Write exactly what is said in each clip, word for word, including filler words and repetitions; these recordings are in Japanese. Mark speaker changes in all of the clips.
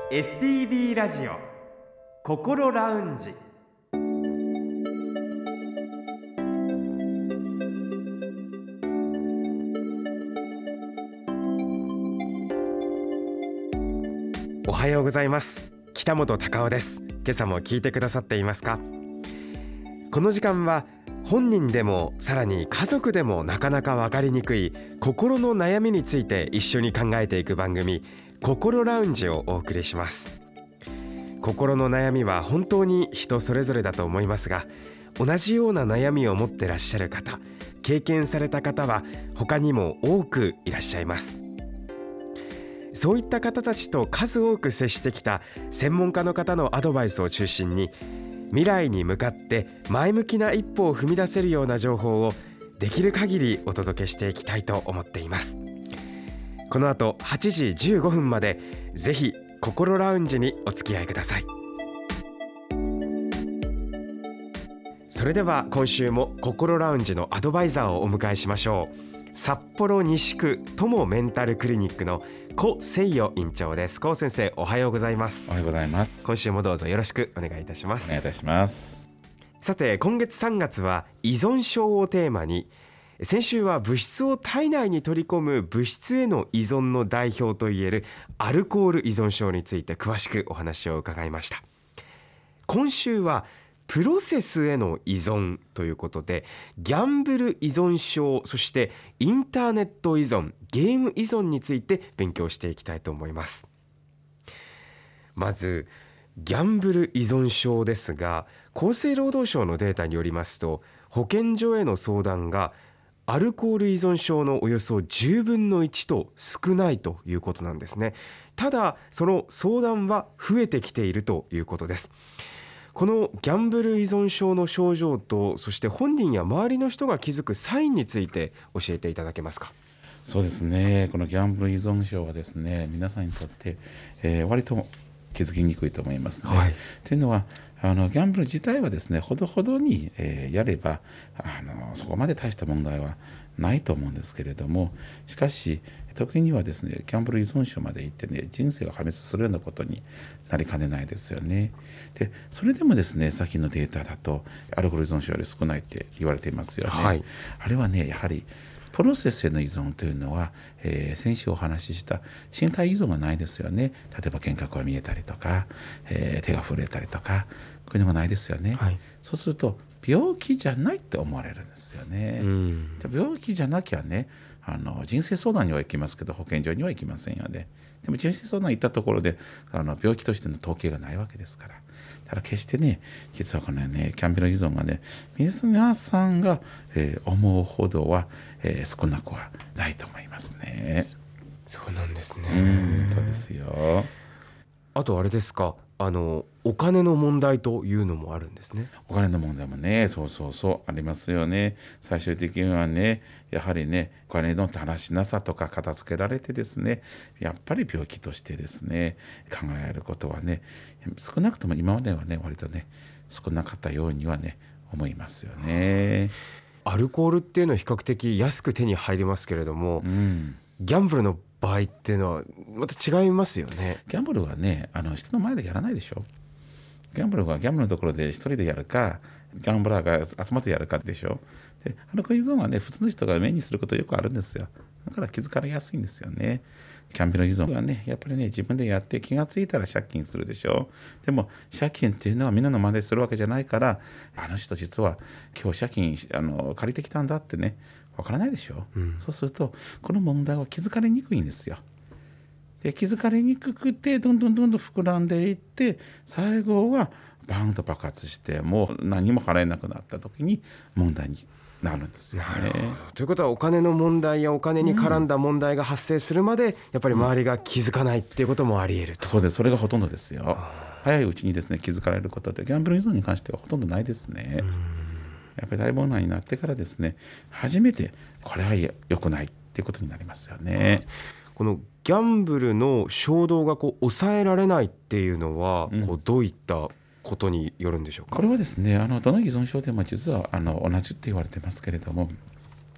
Speaker 1: エスティービー ラジオ心ラウンジ。おはようございます。北本隆夫です。今朝も聞いてくださっていますか？この時間は本人でもさらに家族でもなかなか分かりにくい心の悩みについて一緒に考えていく番組、心ラウンジをお送りします。心の悩みは本当に人それぞれだと思いますが、同じような悩みを持ってらっしゃる方、経験された方は他にも多くいらっしゃいます。そういった方たちと数多く接してきた専門家の方のアドバイスを中心に、未来に向かって前向きな一歩を踏み出せるような情報をできる限りお届けしていきたいと思っています。この後はちじじゅうごふんまでぜひ心ラウンジにお付き合いください。それでは今週も心ラウンジのアドバイザーをお迎えしましょう。札幌西区友メンタルクリニックの古誠代院長です。古先生、おはようございます。
Speaker 2: おはようございます。
Speaker 1: 今週もどうぞよろしくお願いいたします。
Speaker 2: お願いいたします。
Speaker 1: さて、今月さんがつは依存症をテーマに、先週は物質を体内に取り込む物質への依存の代表といえるアルコール依存症について詳しくお話を伺いました。今週はプロセスへの依存ということで、ギャンブル依存症、そしてインターネット依存、ゲーム依存について勉強していきたいと思います。まずギャンブル依存症ですが、厚生労働省のデータによりますと、保健所への相談がアルコール依存症のおよそじゅうぶんのいちと少ないということなんですね。ただその相談は増えてきているということです。このギャンブル依存症の症状と、そして本人や周りの人が気づくサインについて教えていただけますか？
Speaker 2: そうですね、このギャンブル依存症はですね、皆さんにとって、えー、割と気づきにくいと思いますね。はい、というのはあのギャンブル自体はですね、ほどほどに、えー、やればあのそこまで大した問題はないと思うんですけれども、しかし時にはですね、ギャンブル依存症までいってね、人生が破滅するようなことになりかねないですよね。でそれでもですね、さっきのデータだとアルコール依存症より少ないって言われていますよね。はい、あれはね、やはりプロセスへの依存というのは、えー、先週お話しした身体依存がないですよね。例えば幻覚が見えたりとか、えー、手が震えたりとか、こういうのがないですよね。はい、そうすると病気じゃないって思われるんですよね。うん、病気じゃなきゃね、あの人生相談には行きますけど保健所には行きませんよね。でも人生相談行ったところであの病気としての統計がないわけですから。ただ決してね、実はこのね、ギャンブル依存がね、皆さんが、えー、思うほどは、えー、少なくはないと思いますね。
Speaker 1: そうなんですね。
Speaker 2: うん、そうですよ。
Speaker 1: あとあれですか、あのお金の問題というのもあるんですね。
Speaker 2: お金の問題もね、そうそうそうありますよね。最終的にはね、やはりね、お金の話しなさとか片付けられてですね、やっぱり病気としてですね、考えることはね、少なくとも今まではね、割とね、少なかったようにはね、思いますよね。
Speaker 1: アルコールっていうのは比較的安く手に入りますけれども、うん、ギャンブルの場合っていうのはまた違いますよね。
Speaker 2: ギャンブルはね、あの人の前でやらないでしょ。ギャンブルはギャンブルのところで一人でやるか、ギャンブラーが集まってやるかでしょ。でアルコール依存はね、普通の人が目にすることよくあるんですよ。だから気づかれやすいんですよね。ギャンブル依存はね、やっぱりね、自分でやって気がついたら借金するでしょ。でも借金っていうのはみんなの真似するわけじゃないから、あの人実は今日借金あの借りてきたんだってね、わからないでしょ。うん、そうするとこの問題は気づかれにくいんですよ。で気づかれにくくてどんどんどんどん膨らんでいって、最後はバーンと爆発して、もう何も払えなくなった時に問題になるんですよね。
Speaker 1: なるほど。ということはお金の問題やお金に絡んだ問題が発生するまで、やっぱり周りが気づかないっていうこともあり得ると。
Speaker 2: そうです。それがほとんどですよ。早いうちにですね、気づかれることってギャンブル依存に関してはほとんどないですね。やっぱり大問題になってからですね、初めてこれは良くないっていうことになりますよね。
Speaker 1: このギャンブルの衝動がこう抑えられないっていうのは、うん、こうどういったことによるんでしょうか？
Speaker 2: これはですね、あのどの依存症でも実はあの同じって言われてますけれども、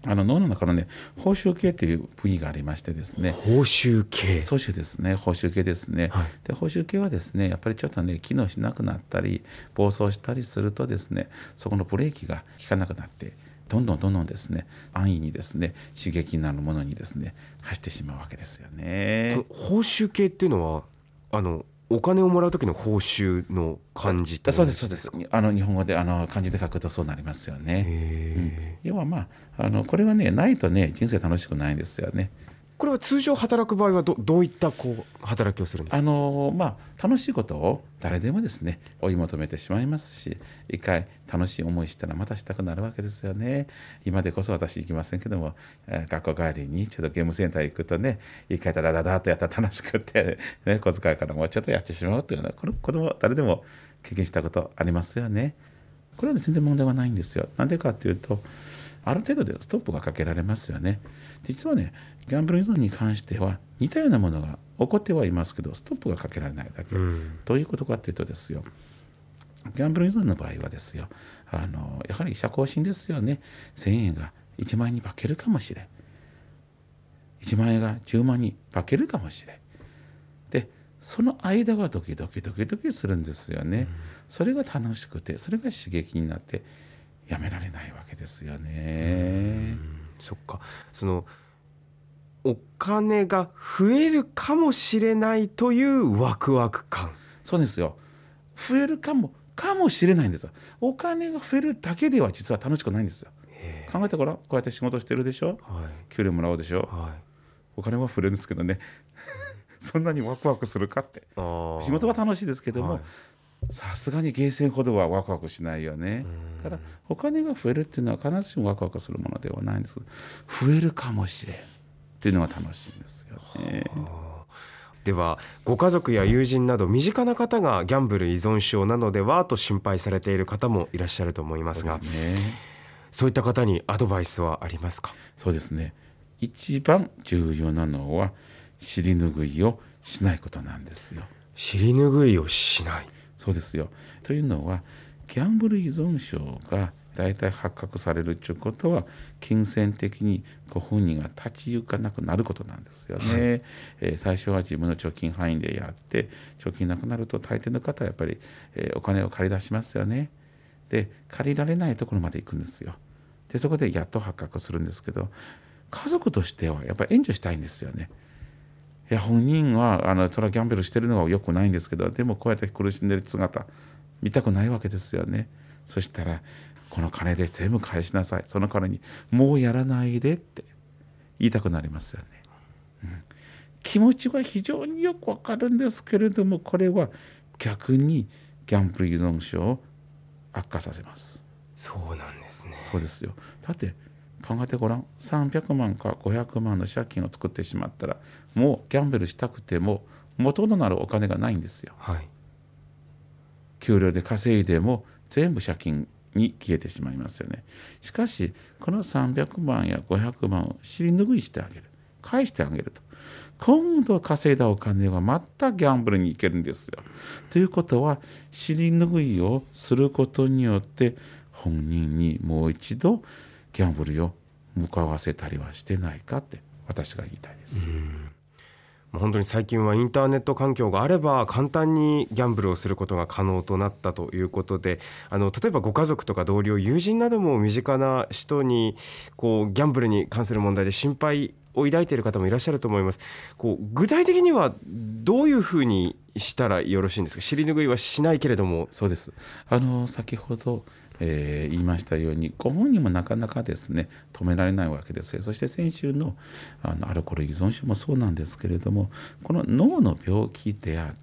Speaker 2: あの脳の中のね、報酬系という部位がありましてですね、
Speaker 1: 報酬系、
Speaker 2: そうですね、報酬系ですね、はい、で報酬系はですね、やっぱりちょっとね機能しなくなったり暴走したりするとですね、そこのブレーキが効かなくなってどんどんどんどんですね、安易にですね刺激になるものにですね走ってしまうわけですよね。
Speaker 1: 報酬系っていうのはあのお金をもらう時の報酬の漢字と。
Speaker 2: そうですそうです。あの日本語であの漢字で書くとそうなりますよね。うん、要はまああのこれはねないとね人生楽しくないんですよね。
Speaker 1: これは通常働く場合は ど, どういったこう働きをするんですか。
Speaker 2: あの、まあ、楽しいことを誰でもですね追い求めてしまいますし、一回楽しい思いしたらまたしたくなるわけですよね。今でこそ私行きませんけども、えー、学校帰りにちょっとゲームセンター行くとね、一回ダダダダとやったら楽しくて、ね、小遣いからもうちょっとやってしまうというのは、これ子供誰でも経験したことありますよね。これは全然問題はないんですよ。なんでかというと、ある程度でストップがかけられますよね。実はね、ギャンブル依存に関しては似たようなものが起こってはいますけど、ストップがかけられないだけ。うん、どういうことかというとですよ、ギャンブル依存の場合はですよ、あのやはり社交心ですよね。せんえんがいちまんえんに化けるかもしれん。いちまんえんがじゅうまんに化けるかもしれん。で、その間はドキドキドキドキするんですよね。うん、それが楽しくて、それが刺激になってやめられないわけですよね。
Speaker 1: そっか、そのお金が増えるかもしれないというワクワク感。
Speaker 2: そうですよ。増えるかもかもしれないんですよ。お金が増えるだけでは実は楽しくないんですよ。考えてごらん。こうやって仕事してるでしょ、はい、給料もらうでしょ、はい、お金は増えるんですけどねそんなにワクワクするかって。仕事は楽しいですけども、はい、さすがにゲーセンほどはワクワクしないよね。だからお金が増えるっていうのは必ずしもワクワクするものではないんですけど、増えるかもしれんっていうのが楽しいんですよね。
Speaker 1: ではご家族や友人など身近な方がギャンブル依存症なのではと心配されている方もいらっしゃると思いますが、そうですね、そういった方にアドバイスはありますか。
Speaker 2: そうですね、一番重要なのは尻拭いをしないことなんですよ。
Speaker 1: 尻拭いをしない。
Speaker 2: そうですよ。というのはギャンブル依存症がだいたい発覚されるということは、金銭的にご本人が立ち行かなくなることなんですよね。はい、えー、最初は自分の貯金範囲でやって、貯金なくなると大抵の方はやっぱり、えー、お金を借り出しますよね。で、借りられないところまで行くんですよ。で、そこでやっと発覚するんですけど、家族としてはやっぱり援助したいんですよね。いや、本人はあのそれはギャンブルしてるのが良くないんですけど、でもこうやって苦しんでる姿見たくないわけですよね。そしたら、この金で全部返しなさい、その代わりにもうやらないでって言いたくなりますよね。うん、気持ちは非常によくわかるんですけれども、これは逆にギャンブル依存症を悪化させます。
Speaker 1: そうなんですね。
Speaker 2: そうですよ。だって考えてごらん。さんびゃくまんかごひゃくまんの借金を作ってしまったら、もうギャンブルしたくても元となるお金がないんですよ。はい、給料で稼いでも全部借金に消えてしまいますよね。しかしこのさんびゃくまんやごひゃくまんを尻拭いしてあげる、返してあげると、今度稼いだお金はまたギャンブルに行けるんですよ。ということは、尻拭いをすることによって本人にもう一度ギャンブルを向かわせたりはしてないかって私が言いたいです。うん、
Speaker 1: 本当に最近はインターネット環境があれば簡単にギャンブルをすることが可能となったということで、あの例えばご家族とか同僚、友人なども身近な人にこうギャンブルに関する問題で心配を抱いている方もいらっしゃると思います。こう具体的にはどういうふうにしたらよろしいんですか。尻拭いはしないけれども。
Speaker 2: そうです。あの先ほどえー、言いましたように、ご本人もなかなかですね止められないわけですよ。そして先週 の, あのアルコール依存症もそうなんですけれども、この脳の病気であって、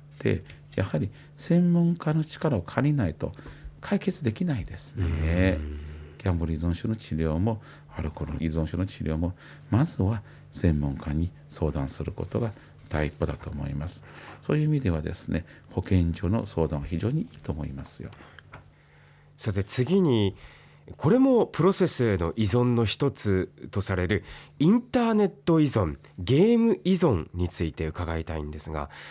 Speaker 2: やはり専門家の力を借りないと解決できないですね。ギャンブル依存症の治療もアルコール依存症の治療も、まずは専門家に相談することが第一歩だと思います。そういう意味ではですね、保健所の相談は非常にいいと思いますよ。
Speaker 1: さて次に、これもプロセスへの依存の一つとされるインターネット依存、ゲーム依存について伺いたいんですが、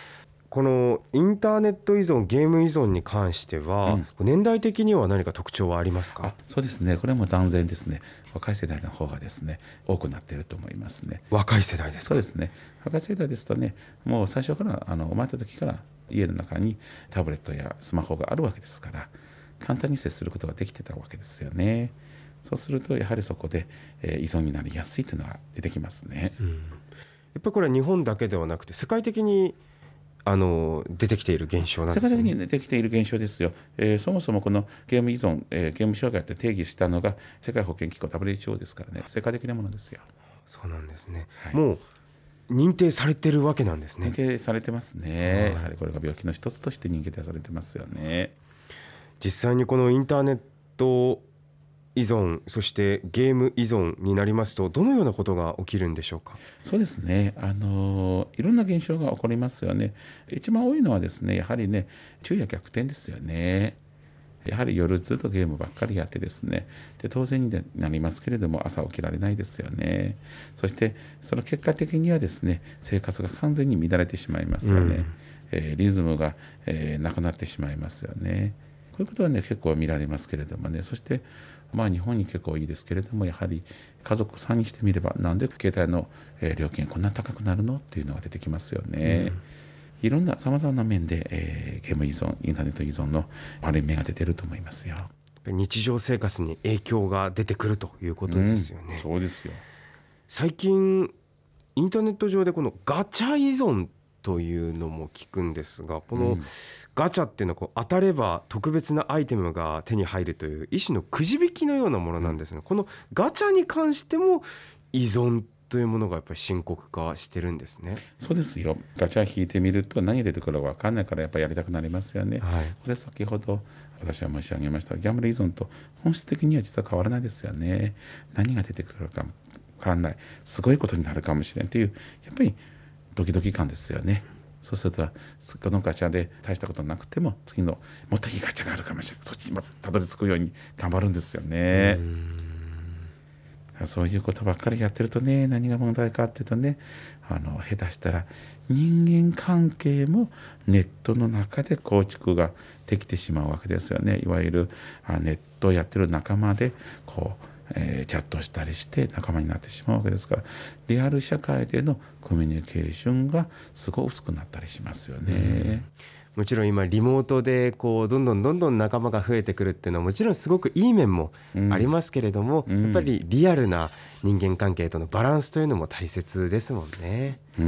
Speaker 1: このインターネット依存、ゲーム依存に関しては、うん、年代的には何か特徴はありますか？
Speaker 2: あ、そうですね、これも断然ですね、若い世代の方がですね多くなっていると思いますね。
Speaker 1: 若い世代ですか？
Speaker 2: そうですね、若い世代ですとね、もう最初からあの生まれた時から家の中にタブレットやスマホがあるわけですから、簡単に接することができてたわけですよね。そうするとやはりそこで、えー、依存になりやすいというのが出てきますね。
Speaker 1: うん、やっぱりこれは日本だけではなくて世界的にあの出てきている現象なんですよね。
Speaker 2: 世界的に出てきている現象ですよ。えー、そもそもこのゲーム依存、えー、ゲーム障害って定義したのが世界保健機構 ダブリューエイチオー ですからね、世界的なものですよ。
Speaker 1: そうなんですね、
Speaker 2: はい、
Speaker 1: もう認定されているわけなんですね。
Speaker 2: 認定されてますね。やはりこれが病気の一つとして認定されてますよね。
Speaker 1: 実際にこのインターネット依存、そしてゲーム依存になりますと、どのようなことが起きるんでしょうか？
Speaker 2: そうですね、あのいろんな現象が起こりますよね。一番多いのはですね、やはりね、昼夜逆転ですよね。やはり夜ずっとゲームばっかりやってですね、で当然になりますけれども朝起きられないですよね。そしてその結果的にはですね、生活が完全に乱れてしまいますよね。うん、えー、リズムが、えー、なくなってしまいますよね。こういうことはね結構見られますけれどもね。そしてまあ日本に結構いいですけれども、やはり家族さんにしてみれば、なんで携帯の料金こんな高くなるのっていうのが出てきますよね。うん、いろんなさまざまな面で、えー、ゲーム依存、インターネット依存の悪い面が出てると思いますよ。
Speaker 1: 日常生活に影響が出てくるということですよね。
Speaker 2: うん、そうですよ。
Speaker 1: 最近インターネット上でこのガチャ依存というのも聞くんですが、このガチャっていうのはこう当たれば特別なアイテムが手に入るという一種のくじ引きのようなものなんですが、このガチャに関しても依存というものがやっぱり深刻化してるんですね。
Speaker 2: そうですよ。ガチャ引いてみると何出てくるか分かんないからやっぱりやりたくなりますよね。はい、これ先ほど私は申し上げましたギャンブル依存と本質的には実は変わらないですよね。何が出てくるか分からない、すごいことになるかもしれないというやっぱりドキドキ感ですよね。そうするとこのガチャで大したことなくても次のもっといいガチャがあるかもしれない、そっちにたどり着くように頑張るんですよね。うーん、そういうことばっかりやってるとね、何が問題かっていうとね、あの下手したら人間関係もネットの中で構築ができてしまうわけですよね。いわゆるネットをやってる仲間でこうえー、チャットしたりして仲間になってしまうわけですから、リアル社会でのコミュニケーションがすごい薄くなったりしますよね。うん、
Speaker 1: もちろん今リモートでこうどんどんどんどん仲間が増えてくるっていうのはもちろんすごくいい面もありますけれども、うん、やっぱりリアルな人間関係とのバランスというのも大切ですもんね。
Speaker 2: うん、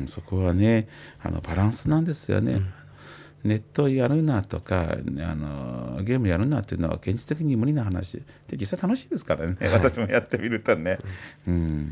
Speaker 2: そこはねあのバランスなんですよね。うん、ネットやるなとかあのゲームやるなっていうのは現実的に無理な話で、実際楽しいですからね、はい、私もやってみるとね、うん、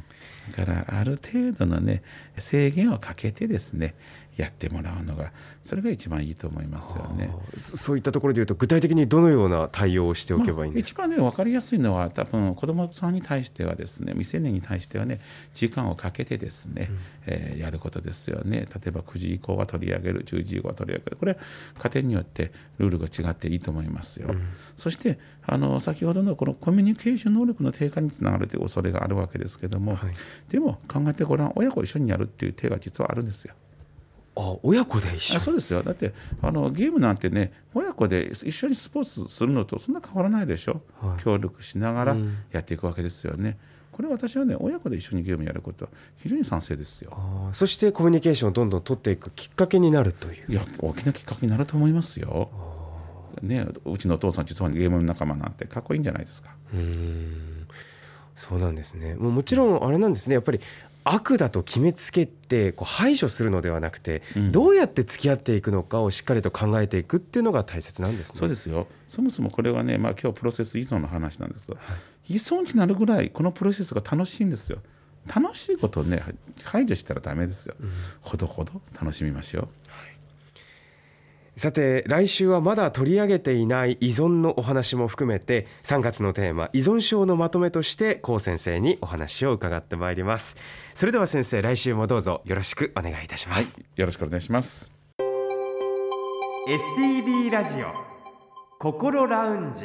Speaker 2: だからある程度のね制限をかけてですねやってもらうのがそれが一番いいと思いますよね。
Speaker 1: そういったところでいうと具体的にどのような対応をしておけばいいんですか？
Speaker 2: まあ、一番ね分かりやすいのは多分子どもさんに対してはですね、未成年に対してはね時間をかけてですね、うんえー、やることですよね。例えばくじ以降は取り上げる、じゅうじ以降は取り上げる、これは家庭によってルールが違っていいと思いますよ。うん、そしてあの先ほどのこのコミュニケーション能力の低下につながるという恐れがあるわけですけども、はい、でも考えてごらん、親子一緒にやるっていう手が実はあるんですよ。
Speaker 1: あ、親子で一緒に。
Speaker 2: あ、そうですよ。だってあのゲームなんてね親子で一緒にスポーツするのとそんな変わらないでしょ。はい、協力しながらやっていくわけですよね。うん、これ私はね親子で一緒にゲームやることは非常に賛成ですよ。
Speaker 1: あ、そしてコミュニケーションをどんどん取っていくきっかけになるという。
Speaker 2: いや大きなきっかけになると思いますよ。ね、うちのお父さん実はゲームの仲間なんてかっこいいんじゃないですか。
Speaker 1: うーん、そうなんですね。もうもちろんあれなんですね、やっぱり悪だと決めつけてこう排除するのではなくて、うん、どうやって付き合っていくのかをしっかりと考えていくっていうのが大切なんですね。
Speaker 2: そうですよ。そもそもこれはね、まあ、今日プロセス依存の話なんですが、はい、依存になるぐらいこのプロセスが楽しいんですよ。楽しいことをね排除したらダメですよ。うん、ほどほど楽しみましょう。はい、
Speaker 1: さて来週はまだ取り上げていない依存のお話も含めてさんがつのテーマ依存症のまとめとして高先生にお話を伺ってまいります。それでは先生、来週もどうぞよろしくお願いいたします。
Speaker 2: はい、よろしくお願いします。
Speaker 1: エスティービー ラジオ心ラウンジ。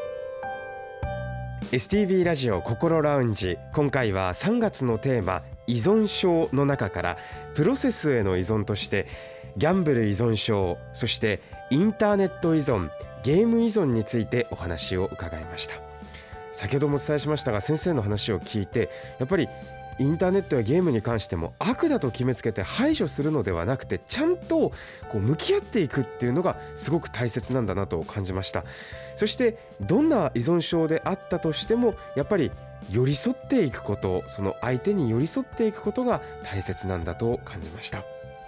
Speaker 1: エスティービー ラジオ心ラウンジ、今回はさんがつのテーマ依依存症の中からプロセスへの依存としてギャンブル依存症、そしてインターネット依存、ゲーム依存についてお話を伺いました。先ほどもお伝えしましたが、先生の話を聞いてやっぱりインターネットやゲームに関しても悪だと決めつけて排除するのではなくて、ちゃんとこう向き合っていくっていうのがすごく大切なんだなと感じました。そしてどんな依存症であったとしてもやっぱり寄り添っていくこと、その相手に寄り添っていくことが大切なんだと感じました。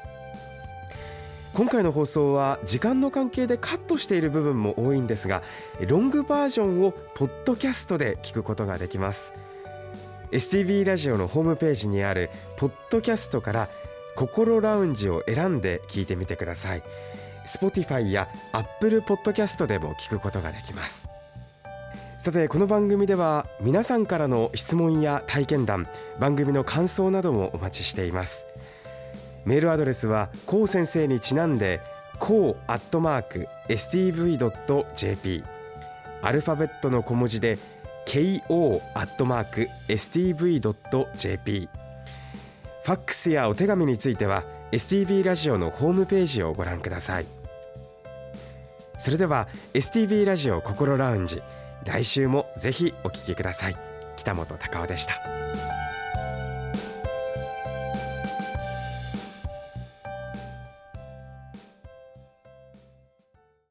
Speaker 1: 今回の放送は時間の関係でカットしている部分も多いんですが、ロングバージョンをポッドキャストで聞くことができます。 エスティービー ラジオのホームページにあるポッドキャストから心ラウンジを選んで聞いてみてください。 Spotify や Apple Podcast でも聞くことができます。さて、この番組では皆さんからの質問や体験談、番組の感想などもお待ちしています。メールアドレスはこう先生にちなんで こう アットマーク エスティーブイ ドット ジェーピー、 アルファベットの小文字で ケーオー アットマーク エスティーブイ ドット ジェーピー、 ファックスやお手紙については エスティービー ラジオのホームページをご覧ください。それでは エスティービー ラジオ心ラウンジ、来週もぜひお聞きください。北本隆夫でした。